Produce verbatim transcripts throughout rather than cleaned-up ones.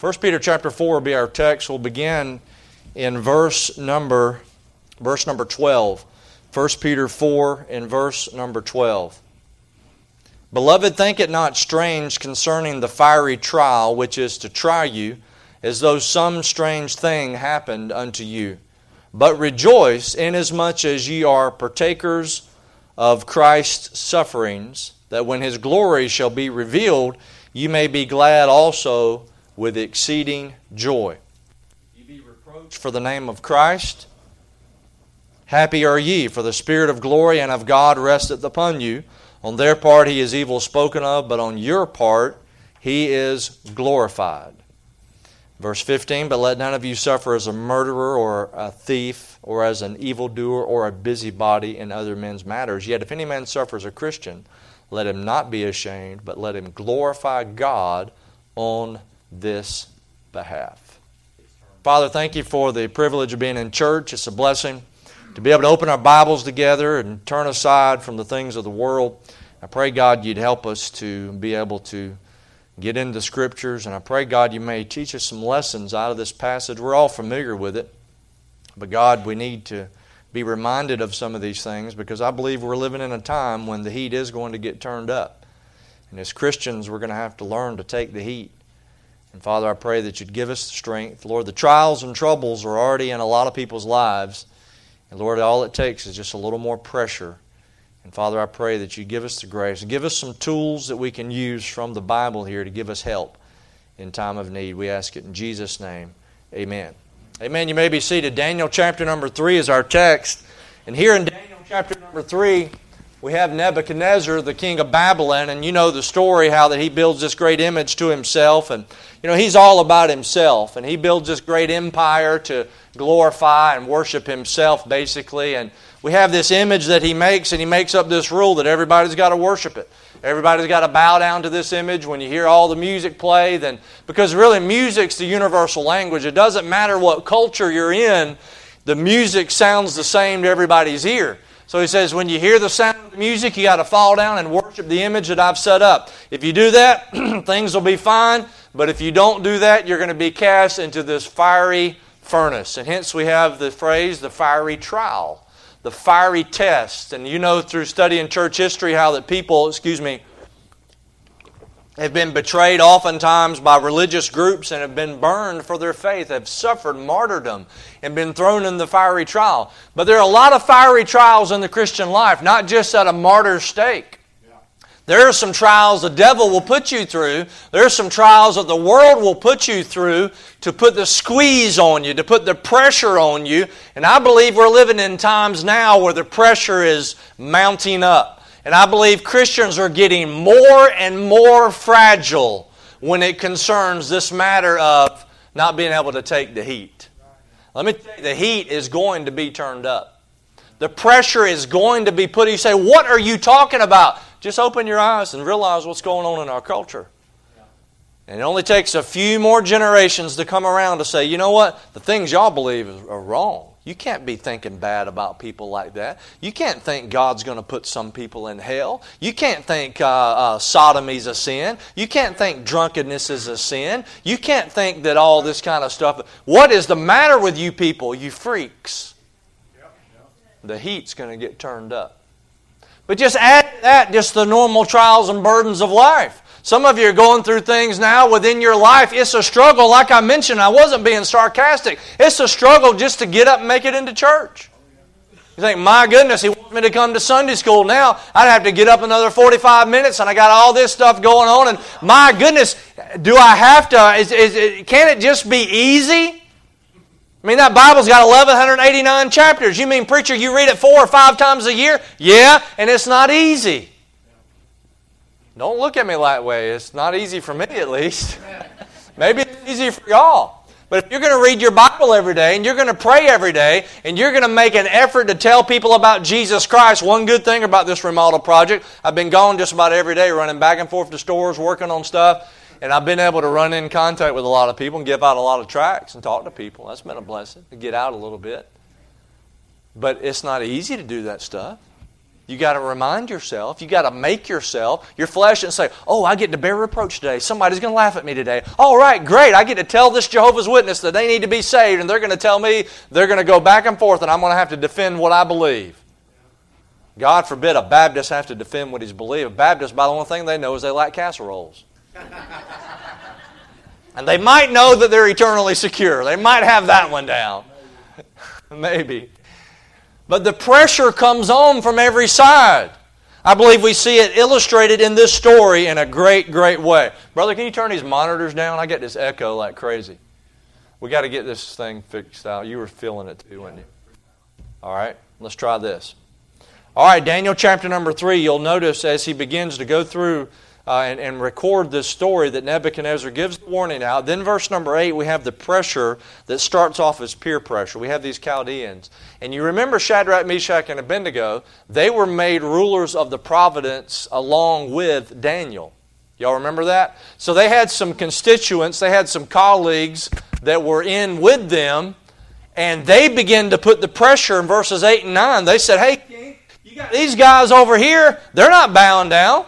First Peter chapter four will be our text. We'll begin in verse number, verse number twelve. First Peter four in verse number twelve. Beloved, think it not strange concerning the fiery trial which is to try you, as though some strange thing happened unto you. But rejoice, inasmuch as ye are partakers of Christ's sufferings, that when His glory shall be revealed, ye may be glad also with exceeding joy. Ye be reproached for the name of Christ. Happy are ye, for the Spirit of glory and of God resteth upon you. On their part He is evil spoken of, but on your part He is glorified. Verse fifteen, but let none of you suffer as a murderer or a thief or as an evildoer or a busybody in other men's matters. Yet if any man suffer as a Christian, let him not be ashamed, but let him glorify God on this behalf. Father, thank You for the privilege of being in church. It's a blessing to be able to open our Bibles together and turn aside from the things of the world. I pray, God, You'd help us to be able to get into the Scriptures, and I pray, God, You may teach us some lessons out of this passage. We're all familiar with it, but God, we need to be reminded of some of these things because I believe we're living in a time when the heat is going to get turned up. And as Christians, we're going to have to learn to take the heat. And Father, I pray that You'd give us the strength. Lord, the trials and troubles are already in a lot of people's lives. And Lord, all it takes is just a little more pressure. And Father, I pray that You give us the grace and give us some tools that we can use from the Bible here to give us help in time of need. We ask it in Jesus' name. Amen. Amen. You may be seated. Daniel chapter number three is our text. And here in Daniel chapter number three, we have Nebuchadnezzar, the king of Babylon, and you know the story how that he builds this great image to himself. And you know, he's all about himself. And he builds this great empire to glorify and worship himself, basically. And we have this image that he makes, and he makes up this rule that everybody's got to worship it. Everybody's got to bow down to this image. When you hear all the music play, then because really music's the universal language. It doesn't matter what culture you're in, the music sounds the same to everybody's ear. So he says, when you hear the sound of the music, you got to fall down and worship the image that I've set up. If you do that, things will be fine. But if you don't do that, you're going to be cast into this fiery furnace. And hence we have the phrase, the fiery trial, the fiery test. And you know through studying church history how that people, excuse me, have been betrayed oftentimes by religious groups and have been burned for their faith, have suffered martyrdom and been thrown in the fiery trial. But there are a lot of fiery trials in the Christian life, not just at a martyr's stake. Yeah. There are some trials the devil will put you through. There are some trials that the world will put you through to put the squeeze on you, to put the pressure on you. And I believe we're living in times now where the pressure is mounting up. And I believe Christians are getting more and more fragile when it concerns this matter of not being able to take the heat. Let me tell you, the heat is going to be turned up. The pressure is going to be put. You say, what are you talking about? Just open your eyes and realize what's going on in our culture. And it only takes a few more generations to come around to say, you know what? The things y'all believe are wrong. You can't be thinking bad about people like that. You can't think God's going to put some people in hell. You can't think uh, uh, sodomy's a sin. You can't think drunkenness is a sin. You can't think that all this kind of stuff. What is the matter with you people, you freaks? The heat's going to get turned up. But just add to that just the normal trials and burdens of life. Some of you are going through things now within your life. It's a struggle. Like I mentioned, I wasn't being sarcastic. It's a struggle just to get up and make it into church. You think, my goodness, he wants me to come to Sunday school now. I'd have to get up another forty-five minutes and I got all this stuff going on. And my goodness, do I have to, is, is, can it just be easy? I mean, that Bible's got eleven eighty-nine chapters. You mean, preacher, you read it four or five times a year? Yeah, and it's not easy. Don't look at me that way. It's not easy for me, at least. Maybe it's easy for y'all. But if you're going to read your Bible every day, and you're going to pray every day, and you're going to make an effort to tell people about Jesus Christ, one good thing about this remodel project, I've been gone just about every day, running back and forth to stores, working on stuff, and I've been able to run in contact with a lot of people and give out a lot of tracts and talk to people. That's been a blessing, to get out a little bit. But it's not easy to do that stuff. You got to remind yourself. You got to make yourself, your flesh, and say, oh, I get to bear reproach today. Somebody's going to laugh at me today. All right, great. I get to tell this Jehovah's Witness that they need to be saved, and they're going to tell me they're going to go back and forth, and I'm going to have to defend what I believe. God forbid a Baptist have to defend what he's believed. A Baptist, by the only thing they know is they like casseroles. And they might know that they're eternally secure. They might have that one down. Maybe. But the pressure comes on from every side. I believe we see it illustrated in this story in a great, great way. Brother, can you turn these monitors down? I get this echo like crazy. We got to get this thing fixed out. You were feeling it too, weren't you? All right, let's try this. All right, Daniel chapter number three, you'll notice as he begins to go through Uh, and, and record this story that Nebuchadnezzar gives the warning out. Then verse number eight, we have the pressure that starts off as peer pressure. We have these Chaldeans. And you remember Shadrach, Meshach, and Abednego, they were made rulers of the providence along with Daniel. Y'all remember that? So they had some constituents, they had some colleagues that were in with them, and they began to put the pressure in verses eight and nine. They said, hey, King, you got these guys over here, they're not bowing down.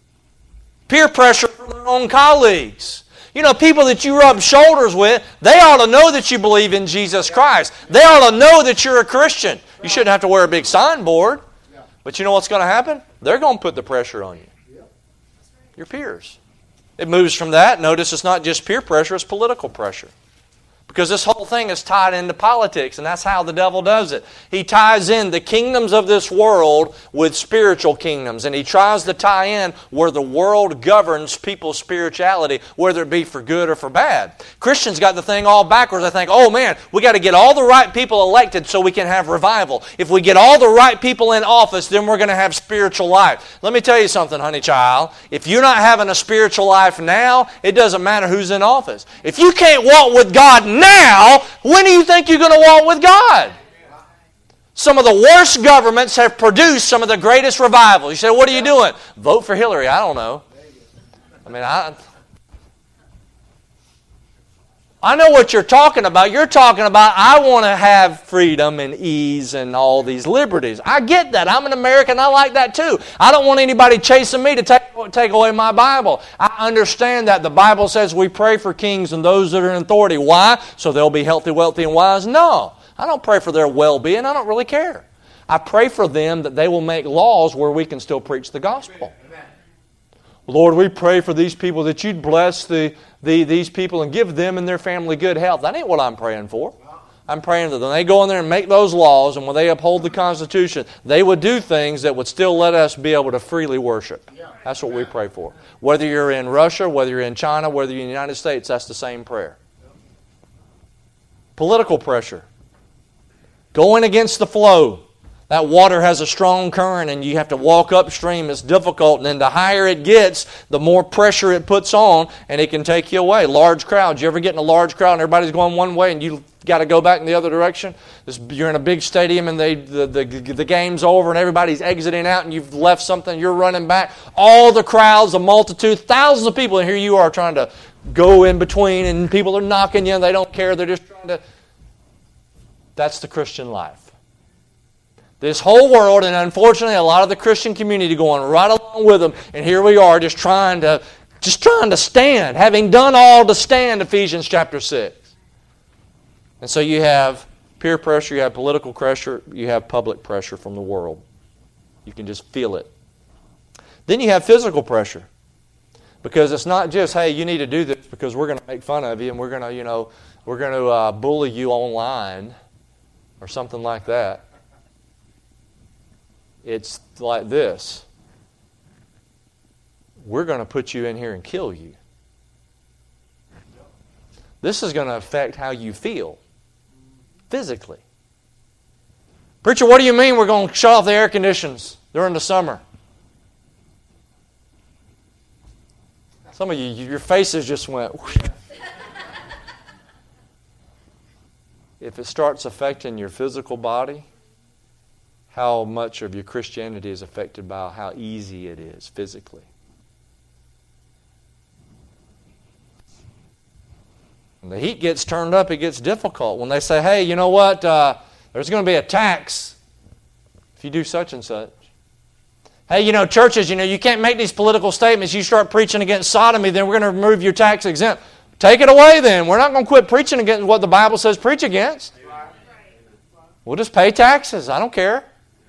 Peer pressure from their own colleagues. You know, people that you rub shoulders with, they ought to know that you believe in Jesus Christ. They ought to know that you're a Christian. You shouldn't have to wear a big signboard. But you know what's going to happen? They're going to put the pressure on you. Your peers. It moves from that. Notice it's not just peer pressure, it's political pressure. Because this whole thing is tied into politics, and that's how the devil does it. He ties in the kingdoms of this world with spiritual kingdoms, and he tries to tie in where the world governs people's spirituality, whether it be for good or for bad. Christians got the thing all backwards. They think, oh man, we got to get all the right people elected so we can have revival. If we get all the right people in office, then we're going to have spiritual life. Let me tell you something, honey child. If you're not having a spiritual life now, it doesn't matter who's in office. If you can't walk with God now, Now, when do you think you're going to walk with God? Some of the worst governments have produced some of the greatest revivals. You say, what are you doing? Vote for Hillary. I don't know. I mean, I, I know what you're talking about. You're talking about, I want to have freedom and ease and all these liberties. I get that. I'm an American. I like that too. I don't want anybody chasing me to take, take away my Bible. I understand that. The Bible says we pray for kings and those that are in authority. Why? So they'll be healthy, wealthy, and wise? No. I don't pray for their well-being. I don't really care. I pray for them that they will make laws where we can still preach the gospel. Lord, we pray for these people that you'd bless the, the these people and give them and their family good health. That ain't what I'm praying for. I'm praying that when they go in there and make those laws and when they uphold the Constitution, they would do things that would still let us be able to freely worship. That's what we pray for. Whether you're in Russia, whether you're in China, whether you're in the United States, that's the same prayer. Political pressure. Going against the flow. That water has a strong current and you have to walk upstream. It's difficult. And then the higher it gets, the more pressure it puts on and it can take you away. Large crowds. You ever get in a large crowd and everybody's going one way and you got to go back in the other direction? You're in a big stadium and they, the, the, the game's over and everybody's exiting out and you've left something, you're running back. All the crowds, the multitude, thousands of people, and here you are trying to go in between and people are knocking you and they don't care. They're just trying to... That's the Christian life. This whole world, and unfortunately a lot of the Christian community going right along with them, and here we are just trying to just trying to stand, having done all to stand, Ephesians chapter six. And so you have peer pressure, you have political pressure, you have public pressure from the world. You can just feel it. Then you have physical pressure. Because it's not just, hey, you need to do this because we're going to make fun of you and we're going to, you know, we're going to uh, bully you online or something like that. It's like this. We're going to put you in here and kill you. This is going to affect how you feel physically. Preacher, what do you mean we're going to shut off the air conditions during the summer? Some of you, your faces just went whoosh. If it starts affecting your physical body, how much of your Christianity is affected by how easy it is physically. When the heat gets turned up, it gets difficult. When they say, hey, you know what, uh, there's going to be a tax if you do such and such. Hey, you know, churches, you know, you can't make these political statements. You start preaching against sodomy, then we're going to remove your tax exempt. Take it away then. We're not going to quit preaching against what the Bible says preach against. We'll just pay taxes. I don't care.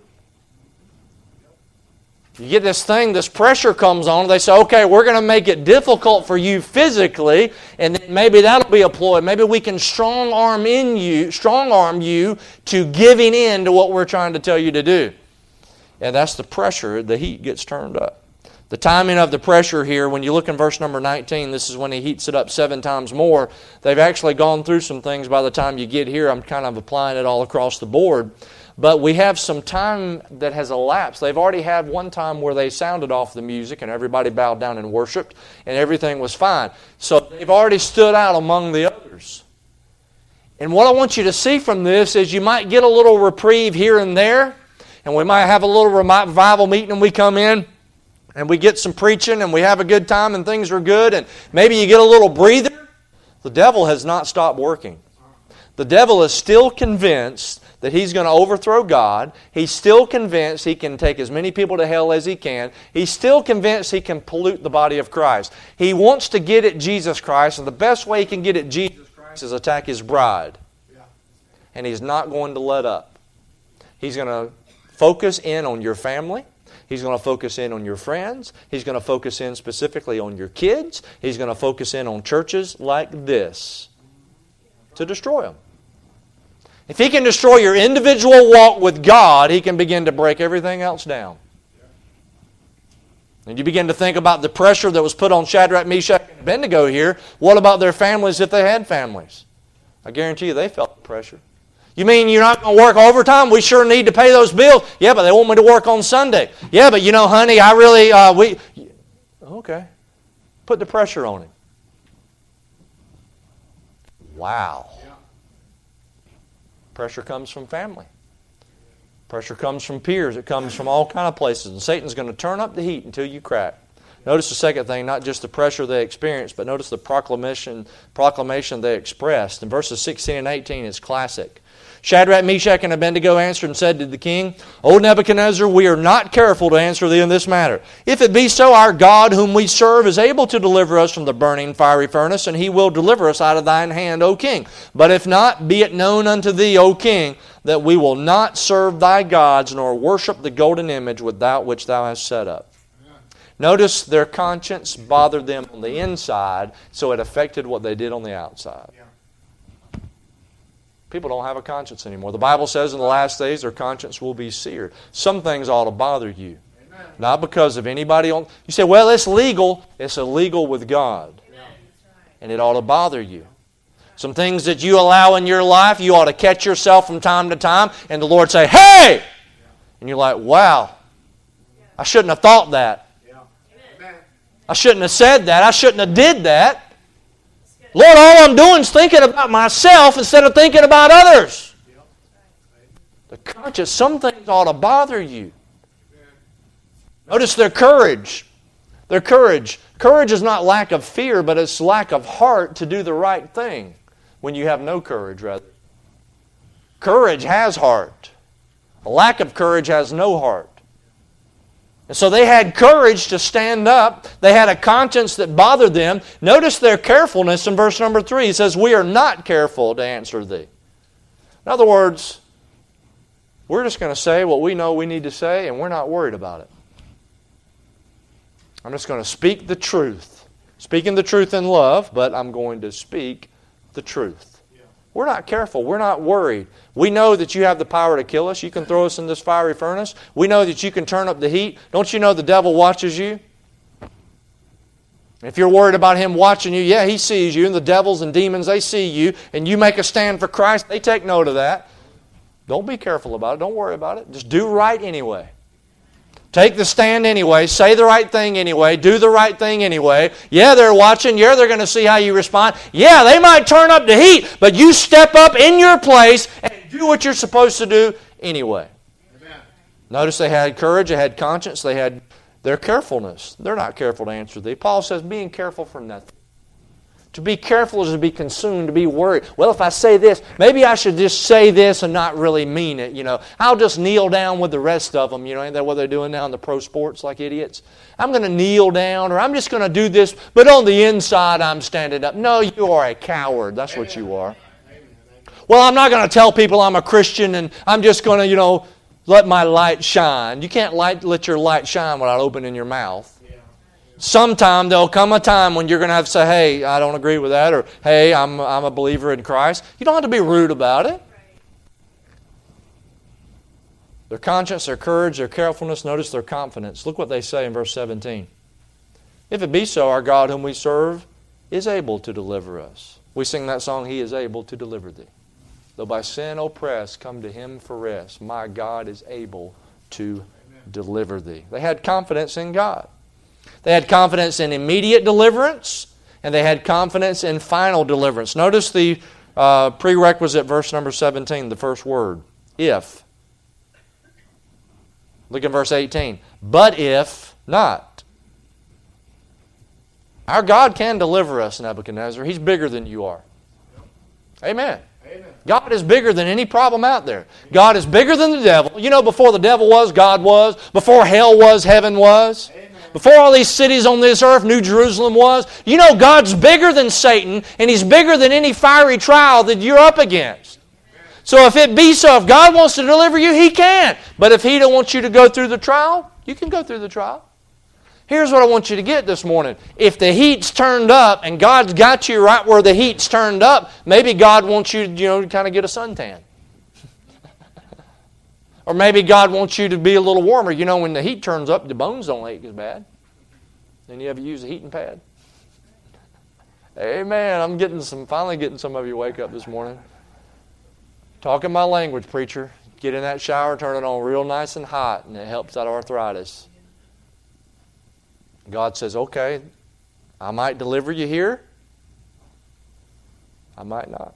You get this thing, this pressure comes on. They say, okay, we're going to make it difficult for you physically, and then maybe that'll be a ploy. Maybe we can strong arm in you, strong arm you to giving in to what we're trying to tell you to do. And that's the pressure. The heat gets turned up. The timing of the pressure here, when you look in verse number nineteen, this is when he heats it up seven times more. They've actually gone through some things by the time you get here. I'm kind of applying it all across the board. But we have some time that has elapsed. They've already had one time where they sounded off the music and everybody bowed down and worshiped and everything was fine. So they've already stood out among the others. And what I want you to see from this is you might get a little reprieve here and there, and we might have a little revival meeting and we come in and we get some preaching and we have a good time and things are good, and maybe you get a little breather. The devil has not stopped working. The devil is still convinced that he's going to overthrow God. He's still convinced he can take as many people to hell as he can. He's still convinced he can pollute the body of Christ. He wants to get at Jesus Christ, and the best way he can get at Jesus Christ is attack His bride. And he's not going to let up. He's going to focus in on your family. He's going to focus in on your friends. He's going to focus in specifically on your kids. He's going to focus in on churches like this to destroy them. If he can destroy your individual walk with God, he can begin to break everything else down. And you begin to think about the pressure that was put on Shadrach, Meshach, and Abednego here. What about their families if they had families? I guarantee you they felt the pressure. You mean you're not going to work overtime? We sure need to pay those bills. Yeah, but they want me to work on Sunday. Yeah, but you know, honey, I really, uh, we... Okay. Put the pressure on him. Wow. Pressure comes from family. Pressure comes from peers. It comes from all kind of places. And Satan's going to turn up the heat until you crack. Notice the second thing, not just the pressure they experienced, but notice the proclamation proclamation they expressed. In verses sixteen and eighteen, it's classic. Shadrach, Meshach, and Abednego answered and said to the king, O Nebuchadnezzar, we are not careful to answer thee in this matter. If it be so, our God whom we serve is able to deliver us from the burning fiery furnace, and he will deliver us out of thine hand, O king. But if not, be it known unto thee, O king, that we will not serve thy gods, nor worship the golden image without which thou hast set up. Notice their conscience bothered them on the inside, so it affected what they did on the outside. People don't have a conscience anymore. The Bible says in the last days their conscience will be seared. Some things ought to bother you. Amen. Not because of anybody on... You say, well, it's legal. It's illegal with God. Yeah. And it ought to bother you. Some things that you allow in your life, you ought to catch yourself from time to time, and the Lord say, hey! Yeah. And you're like, wow, I shouldn't have thought that. Yeah. I shouldn't have said that. I shouldn't have did that. Lord, all I'm doing is thinking about myself instead of thinking about others. The conscience, some things ought to bother you. Notice their courage. Their courage. Courage is not lack of fear, but it's lack of heart to do the right thing when you have no courage, rather. Courage has heart. A lack of courage has no heart. And so they had courage to stand up. They had a conscience that bothered them. Notice their carefulness in verse number three. It says, we are not careful to answer thee. In other words, we're just going to say what we know we need to say, and we're not worried about it. I'm just going to speak the truth. Speaking the truth in love, but I'm going to speak the truth. We're not careful. We're not worried. We know that you have the power to kill us. You can throw us in this fiery furnace. We know that you can turn up the heat. Don't you know the devil watches you? If you're worried about him watching you, yeah, he sees you. And the devils and demons, they see you. And you make a stand for Christ, they take note of that. Don't be careful about it. Don't worry about it. Just do right anyway. Take the stand anyway. Say the right thing anyway. Do the right thing anyway. Yeah, they're watching. Yeah, they're going to see how you respond. Yeah, they might turn up the heat, but you step up in your place and do what you're supposed to do anyway. Amen. Notice they had courage, they had conscience, they had their carefulness. They're not careful to answer thee. Paul says, being careful for nothing. To be careful is to be consumed, to be worried. Well, if I say this, maybe I should just say this and not really mean it, you know. I'll just kneel down with the rest of them, you know. Ain't that what they're doing now in the pro sports like idiots? I'm going to kneel down, or I'm just going to do this, but on the inside I'm standing up. No, you are a coward. That's what you are. Well, I'm not going to tell people I'm a Christian and I'm just going to, you know, let my light shine. You can't light, let your light shine without opening your mouth. Sometime there'll come a time when you're going to have to say, hey, I don't agree with that, or hey, I'm, I'm a believer in Christ. You don't have to be rude about it. Their conscience, their courage, their carefulness, notice their confidence. Look what they say in verse seventeen. If it be so, our God whom we serve is able to deliver us. We sing that song, He is able to deliver thee. Though by sin oppressed, come to Him for rest. My God is able to deliver thee. They had confidence in God. They had confidence in immediate deliverance, and they had confidence in final deliverance. Notice the uh, prerequisite, verse number seventeen, the first word, if. Look at verse eighteen. But if not. Our God can deliver us, Nebuchadnezzar. He's bigger than you are. Amen. Amen. God is bigger than any problem out there. God is bigger than the devil. You know, before the devil was, God was. Before hell was, heaven was. Amen. Before all these cities on this earth, New Jerusalem was. You know, God's bigger than Satan, and He's bigger than any fiery trial that you're up against. So if it be so, if God wants to deliver you, He can. But if He don't want you to go through the trial, you can go through the trial. Here's what I want you to get this morning. If the heat's turned up and God's got you right where the heat's turned up, maybe God wants you, you know, to kind of get a suntan. Or maybe God wants you to be a little warmer. You know, when the heat turns up, the bones don't ache as bad. Then you ever use a heating pad? Amen. I'm getting some, finally getting some of you wake up this morning. Talking my language, preacher. Get in that shower, turn it on real nice and hot, and it helps that arthritis. God says, okay, I might deliver you here. I might not.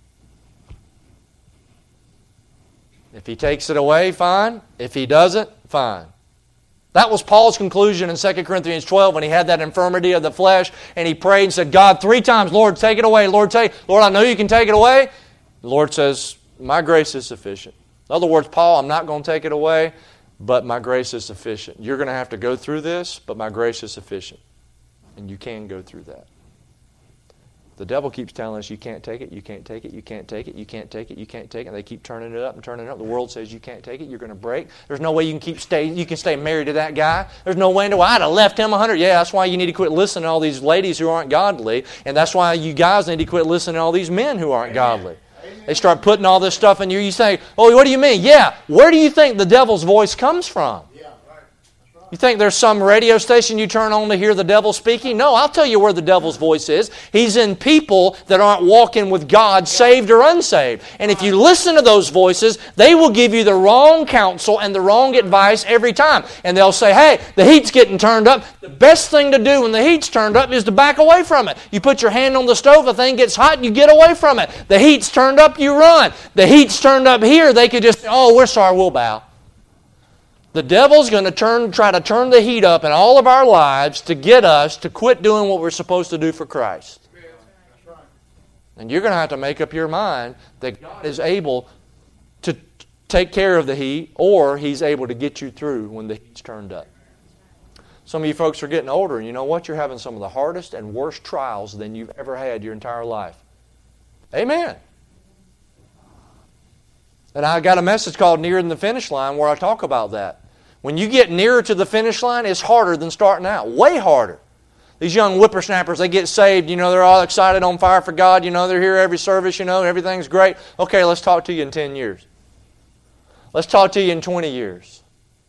If He takes it away, fine. If He doesn't, fine. That was Paul's conclusion in Second Corinthians twelve when he had that infirmity of the flesh and he prayed and said, God, three times, Lord, take it away. Lord, take, Lord, I know you can take it away. The Lord says, my grace is sufficient. In other words, Paul, I'm not going to take it away, but my grace is sufficient. You're going to have to go through this, but my grace is sufficient. And you can go through that. The devil keeps telling us you can't take it, you can't take it, you can't take it, you can't take it, you can't take it. And they keep turning it up and turning it up. The world says you can't take it, you're going to break. There's no way you can keep stay. You can stay married to that guy. There's no way. Well, I'd have left him a hundred. Yeah, that's why you need to quit listening to all these ladies who aren't godly, and that's why you guys need to quit listening to all these men who aren't godly. Amen. They start putting all this stuff in you. You say, "Oh, what do you mean?" Yeah, where do you think the devil's voice comes from? You think there's some radio station you turn on to hear the devil speaking? No, I'll tell you where the devil's voice is. He's in people that aren't walking with God, saved or unsaved. And if you listen to those voices, they will give you the wrong counsel and the wrong advice every time. And they'll say, hey, the heat's getting turned up. The best thing to do when the heat's turned up is to back away from it. You put your hand on the stove, the thing gets hot, you get away from it. The heat's turned up, you run. The heat's turned up here, they could just say, oh, we're sorry, we'll bow. The devil's going to turn, try to turn the heat up in all of our lives to get us to quit doing what we're supposed to do for Christ. And you're going to have to make up your mind that God is able to take care of the heat, or He's able to get you through when the heat's turned up. Some of you folks are getting older, and you know what? You're having some of the hardest and worst trials than you've ever had your entire life. Amen. And I got a message called Nearer Than the Finish Line where I talk about that. When you get nearer to the finish line, it's harder than starting out. Way harder. These young whippersnappers, they get saved. You know, they're all excited, on fire for God. You know, they're here every service. You know, everything's great. Okay, let's talk to you in ten years. Let's talk to you in twenty years.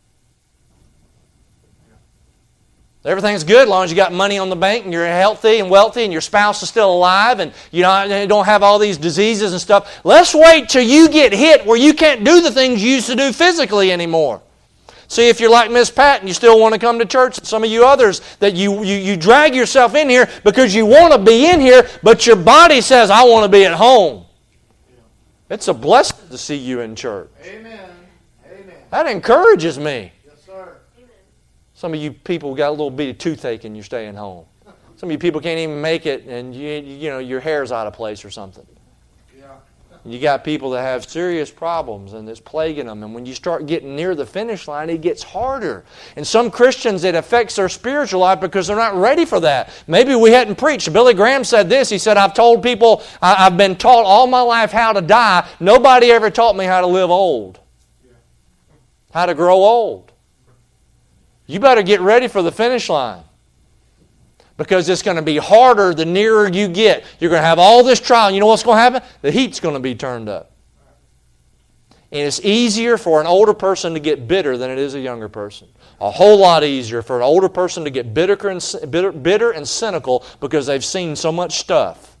Everything's good as long as you got money on the bank and you're healthy and wealthy and your spouse is still alive and you don't have all these diseases and stuff. Let's wait till you get hit where you can't do the things you used to do physically anymore. See, if you're like Miss Pat and you still want to come to church, and some of you others, that you, you, you drag yourself in here because you want to be in here, but your body says, I want to be at home. It's a blessing to see you in church. Amen. Amen. That encourages me. Yes, sir. Some of you people got a little bit of toothache and you're staying home. Some of you people can't even make it, and you, you know your hair's out of place or something. You got people that have serious problems and it's plaguing them. And when you start getting near the finish line, it gets harder. And some Christians, it affects their spiritual life because they're not ready for that. Maybe we hadn't preached. Billy Graham said this. He said, I've told people, I've been taught all my life how to die. Nobody ever taught me how to live old. How to grow old. You better get ready for the finish line. Because it's going to be harder the nearer you get. You're going to have all this trial. You know what's going to happen? The heat's going to be turned up. And it's easier for an older person to get bitter than it is a younger person. A whole lot easier for an older person to get bitter and, bitter, bitter and cynical because they've seen so much stuff.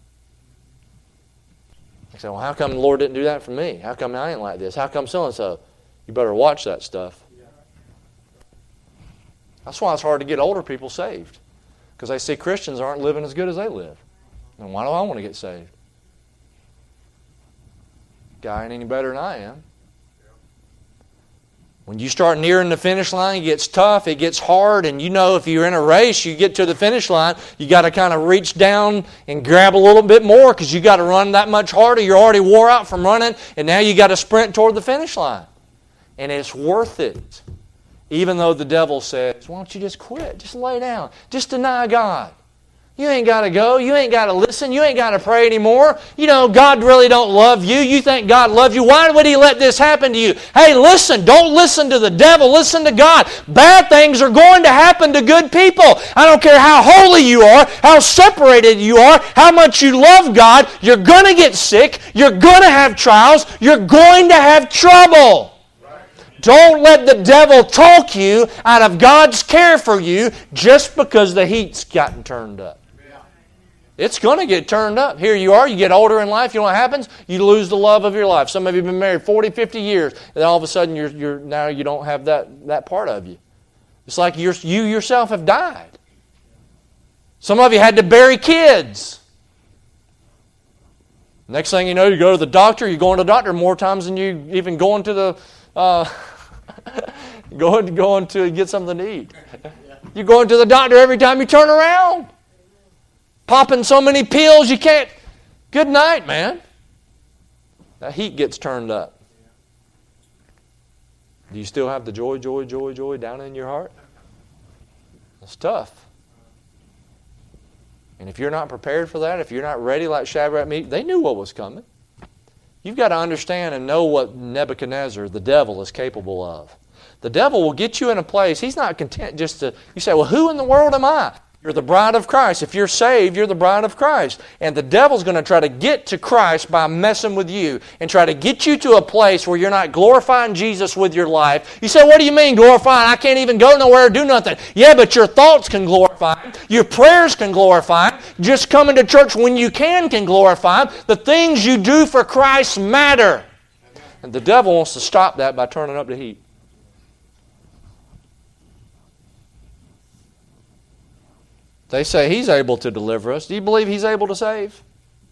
You say, well, how come the Lord didn't do that for me? How come I ain't like this? How come so-and-so? You better watch that stuff. That's why it's hard to get older people saved. Because they see Christians aren't living as good as they live. And why do I want to get saved? Guy ain't any better than I am. When you start nearing the finish line, it gets tough, it gets hard, and you know if you're in a race, you get to the finish line, you got to kind of reach down and grab a little bit more because you got to run that much harder. You're already wore out from running, and now you got to sprint toward the finish line. And it's worth it. Even though the devil says, why don't you just quit? Just lay down. Just deny God. You ain't got to go. You ain't got to listen. You ain't got to pray anymore. You know, God really don't love you. You think God loves you. Why would He let this happen to you? Hey, listen. Don't listen to the devil. Listen to God. Bad things are going to happen to good people. I don't care how holy you are, how separated you are, how much you love God. You're going to get sick. You're going to have trials. You're going to have trouble. Don't let the devil talk you out of God's care for you just because the heat's gotten turned up. It's going to get turned up. Here you are, you get older in life, you know what happens? You lose the love of your life. Some of you have been married forty, fifty years, and then all of a sudden you're, you're now you don't have that, that part of you. It's like you're, you yourself have died. Some of you had to bury kids. Next thing you know, you go to the doctor, you're going to the doctor more times than you even going to the... Uh, going, going to get something to eat. You're going to the doctor every time you turn around. Popping so many pills you can't. Good night, man. That heat gets turned up. Do you still have the joy, joy, joy, joy down in your heart? It's tough. And if you're not prepared for that, if you're not ready like Shadrach, Meshach, they knew what was coming. You've got to understand and know what Nebuchadnezzar, the devil, is capable of. The devil will get you in a place, he's not content just to, you say, well, who in the world am I? You're the bride of Christ. If you're saved, you're the bride of Christ. And the devil's going to try to get to Christ by messing with you and try to get you to a place where you're not glorifying Jesus with your life. You say, what do you mean glorifying? I can't even go nowhere or do nothing. Yeah, but your thoughts can glorify Him. Your prayers can glorify Him. Just coming to church when you can can glorify Him. The things you do for Christ matter. And the devil wants to stop that by turning up the heat. They say He's able to deliver us. Do you believe He's able to save?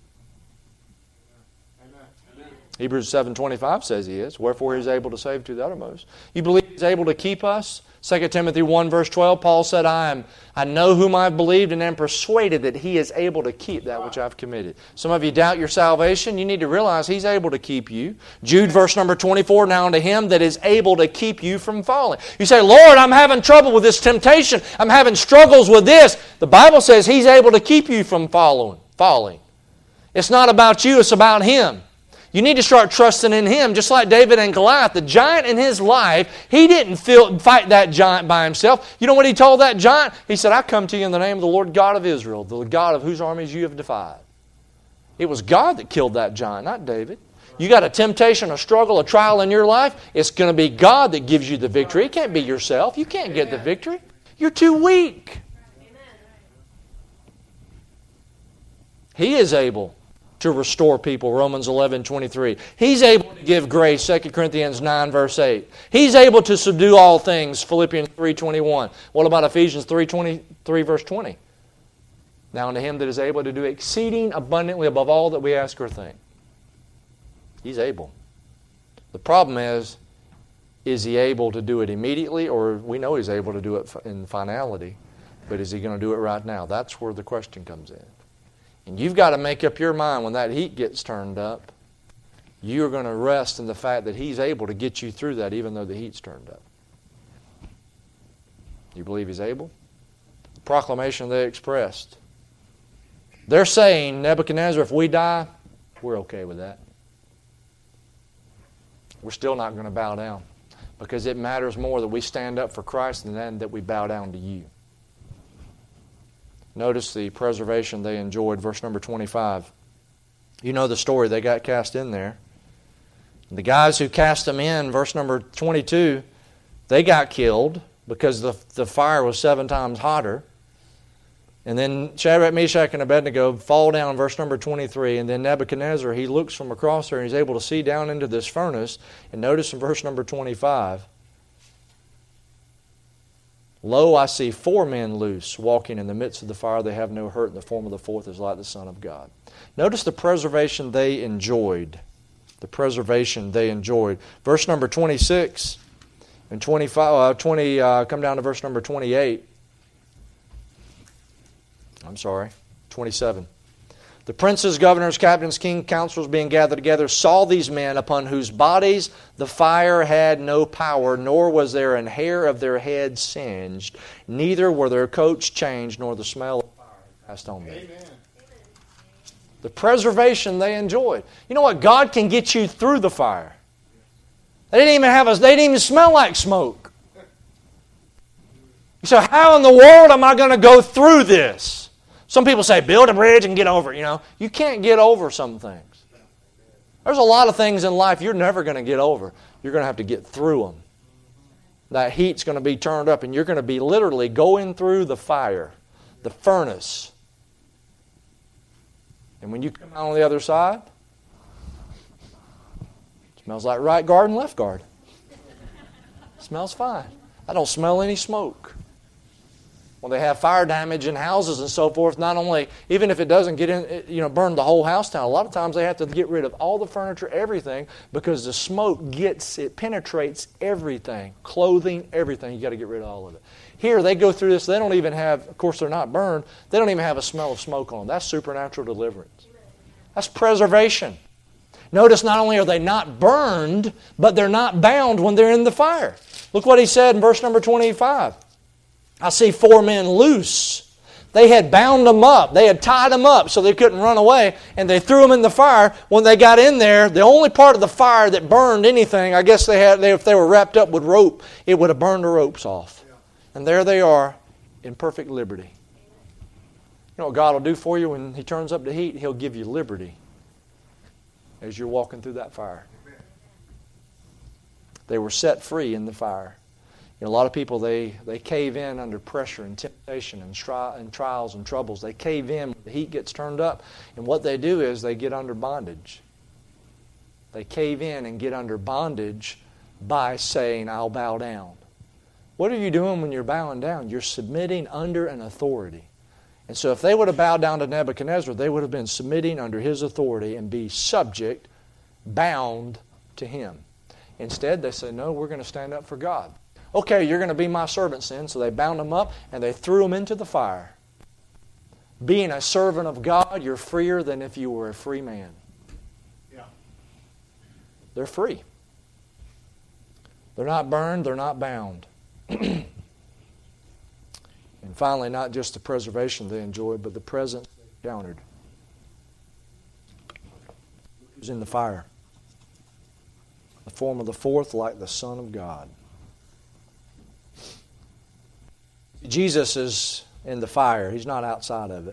Amen. Hebrews seven twenty-five says He is. Wherefore He is able to save to the uttermost. You believe He's able to keep us? Second Timothy one verse twelve, Paul said, I am, I know whom I've believed and am persuaded that He is able to keep that which I've committed. Some of you doubt your salvation. You need to realize He's able to keep you. Jude verse number twenty-four, now unto Him that is able to keep you from falling. You say, Lord, I'm having trouble with this temptation. I'm having struggles with this. The Bible says He's able to keep you from following, falling. It's not about you, it's about Him. You need to start trusting in Him, just like David and Goliath. The giant in his life, he didn't feel, fight that giant by himself. You know what he told that giant? He said, I come to you in the name of the Lord God of Israel, the God of whose armies you have defied. It was God that killed that giant, not David. You got a temptation, a struggle, a trial in your life, it's going to be God that gives you the victory. It can't be yourself. You can't get the victory. You're too weak. He is able to restore people, Romans eleven twenty-three. He's able to give grace, Second Corinthians nine verse eight. He's able to subdue all things, Philippians three twenty-one. What about Ephesians three twenty-three verse twenty? Now unto Him that is able to do exceeding abundantly above all that we ask or think. He's able. The problem is, is He able to do it immediately, or we know He's able to do it in finality. But is He going to do it right now? That's where the question comes in. And you've got to make up your mind when that heat gets turned up, you're going to rest in the fact that He's able to get you through that even though the heat's turned up. You believe He's able? The proclamation they expressed. They're saying, Nebuchadnezzar, if we die, we're okay with that. We're still not going to bow down because it matters more that we stand up for Christ than that we bow down to you. Notice the preservation they enjoyed, verse number twenty-five. You know the story. They got cast in there. The guys who cast them in, verse number twenty-two, they got killed because the, the fire was seven times hotter. And then Shadrach, Meshach, and Abednego fall down, verse number twenty-three. And then Nebuchadnezzar, he looks from across there and he's able to see down into this furnace. And notice in verse number twenty-five, lo, I see four men loose, walking in the midst of the fire. They have no hurt, and the form of the fourth is like the Son of God. Notice the preservation they enjoyed. The preservation they enjoyed. Verse number twenty-six and twenty-five, uh, twenty, uh, come down to verse number twenty-eight. I'm sorry, twenty-seven. The princes, governors, captains, king, counselors being gathered together saw these men upon whose bodies the fire had no power, nor was there an hair of their head singed, neither were their coats changed, nor the smell of fire passed on them. Amen. The preservation they enjoyed. You know what? God can get you through the fire. They didn't even have a, they didn't even smell like smoke. So how in the world am I going to go through this? Some people say, build a bridge and get over it. You know, you can't get over some things. There's a lot of things in life you're never going to get over. You're going to have to get through them. That heat's going to be turned up and you're going to be literally going through the fire, the furnace. And when you come out on the other side, it smells like right guard and left guard. It smells fine. I don't smell any smoke. When they have fire damage in houses and so forth, not only, even if it doesn't get in, you know, burn the whole house down, a lot of times they have to get rid of all the furniture, everything, because the smoke gets, it penetrates everything, clothing, everything. You got to get rid of all of it. Here, they go through this, they don't even have, of course they're not burned, they don't even have a smell of smoke on them. That's supernatural deliverance. That's preservation. Notice not only are they not burned, but they're not bound when they're in the fire. Look what he said in verse number twenty-five. I see four men loose. They had bound them up. They had tied them up so they couldn't run away, and they threw them in the fire. When they got in there, the only part of the fire that burned anything, I guess they had, they, if they were wrapped up with rope, it would have burned the ropes off. And there they are in perfect liberty. You know what God will do for you when He turns up the heat? He'll give you liberty as you're walking through that fire. They were set free in the fire. You know, a lot of people, they, they cave in under pressure and temptation and, tri- and trials and troubles. They cave in when the heat gets turned up. And what they do is they get under bondage. They cave in and get under bondage by saying, I'll bow down. What are you doing when you're bowing down? You're submitting under an authority. And so if they would have bowed down to Nebuchadnezzar, they would have been submitting under his authority and be subject, bound to him. Instead, they say, no, we're going to stand up for God. Okay, you're going to be my servants then. So they bound them up and they threw them into the fire. Being a servant of God, you're freer than if you were a free man. Yeah. They're free. They're not burned, they're not bound. And finally, not just the preservation they enjoyed, but the presence they encountered. He was in the fire. The form of the fourth like the Son of God. Jesus is in the fire. He's not outside of it.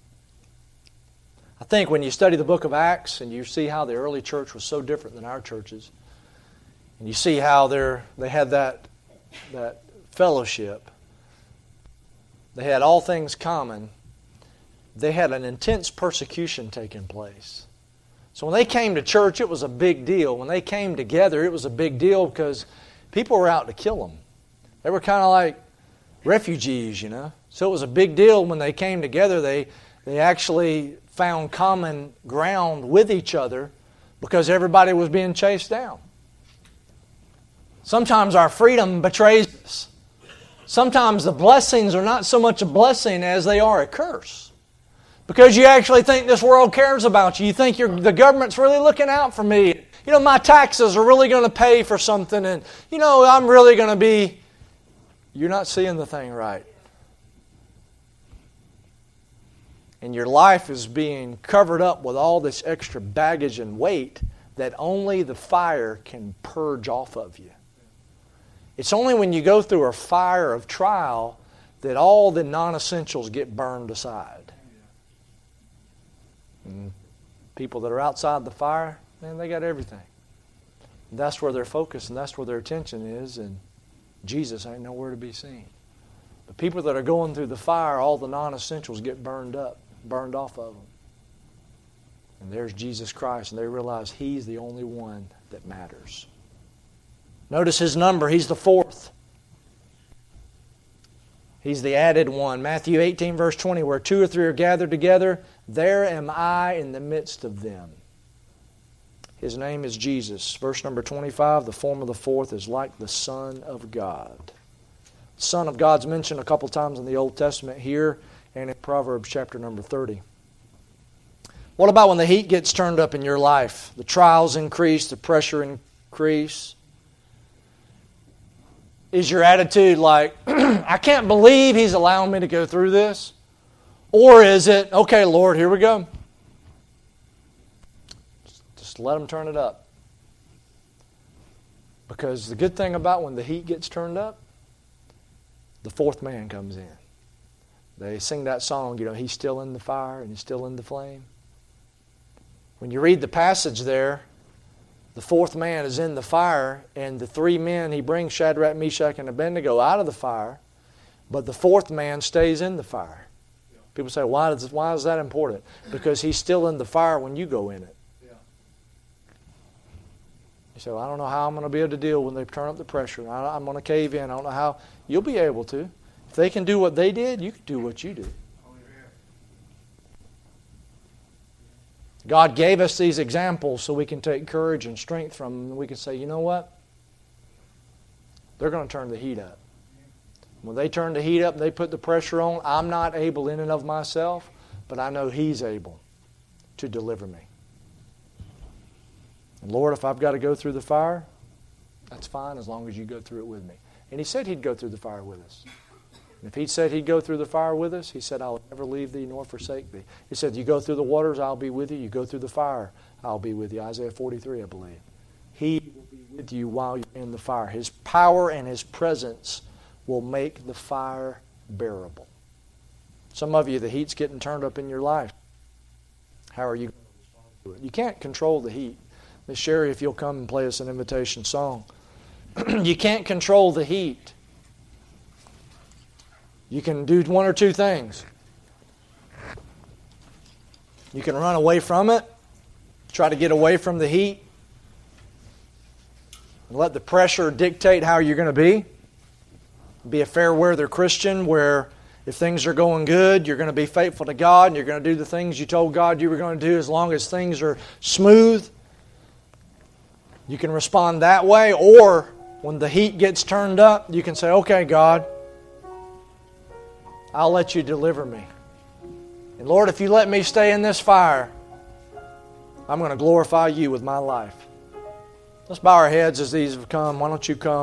I think when you study the book of Acts and you see how the early church was so different than our churches, and you see how they're, they had that, that fellowship, they had all things common, they had an intense persecution taking place. So when they came to church, it was a big deal. When they came together, it was a big deal because people were out to kill them. They were kind of like refugees, you know. So it was a big deal when they came together. They they actually found common ground with each other because everybody was being chased down. Sometimes our freedom betrays us. sometimes the blessings are not so much a blessing as they are a curse. Because you actually think this world cares about you. You think you're, the government's really looking out for me. You know, my taxes are really going to pay for something. And, you know, I'm really going to be... You're not seeing the thing right. And your life is being covered up with all this extra baggage and weight that only the fire can purge off of you. It's only when you go through a fire of trial that all the non-essentials get burned aside. And people that are outside the fire, man, they got everything. And that's where their focus and that's where their attention is, and Jesus ain't nowhere to be seen. The people that are going through the fire, all the non-essentials get burned up, burned off of them. And there's Jesus Christ, and they realize He's the only one that matters. Notice His number. He's the fourth. He's the added one. Matthew eighteen, verse twenty, where two or three are gathered together, there am I in the midst of them. His name is Jesus. Verse number twenty-five, the form of the fourth is like the Son of God. The Son of God's mentioned a couple times in the Old Testament here and in Proverbs chapter number thirty. What about when the heat gets turned up in your life? The trials increase, the pressure increase. Is your attitude like, I can't believe He's allowing me to go through this? Or is it, okay, Lord, here we go. Just let Him turn it up. Because the good thing about when the heat gets turned up, the fourth man comes in. They sing that song, you know, He's still in the fire and He's still in the flame. When you read the passage there, the fourth man is in the fire, and the three men, He brings Shadrach, Meshach, and Abednego out of the fire, but the fourth man stays in the fire. People say, why is, why is that important? Because he's still in the fire when you go in it. You say, well, I don't know how I'm going to be able to deal when they turn up the pressure. I, I'm going to cave in. I don't know how. You'll be able to. If they can do what they did, you can do what you did. God gave us these examples so we can take courage and strength from them. And we can say, you know what? They're going to turn the heat up. When they turn the heat up and they put the pressure on, I'm not able in and of myself, but I know He's able to deliver me. And Lord, if I've got to go through the fire, that's fine as long as you go through it with me. And He said He'd go through the fire with us. And if He said He'd go through the fire with us, He said, I'll never leave thee nor forsake thee. He said, you go through the waters, I'll be with you. You go through the fire, I'll be with you. Isaiah forty-three, I believe. He will be with you while you're in the fire. His power and His presence will make the fire bearable. Some of you, the heat's getting turned up in your life. How are you going to respond to it? You can't control the heat. Miss Sherry, if you'll come and play us an invitation song. You can't control the heat. You can do one or two things. You can run away from it, try to get away from the heat, and let the pressure dictate how you're going to be. Be a fair weather Christian where if things are going good, you're going to be faithful to God and you're going to do the things you told God you were going to do as long as things are smooth. You can respond that way, or when the heat gets turned up, you can say, okay, God, I'll let you deliver me. And Lord, if you let me stay in this fire, I'm going to glorify you with my life. Let's bow our heads as these have come. Why don't you come?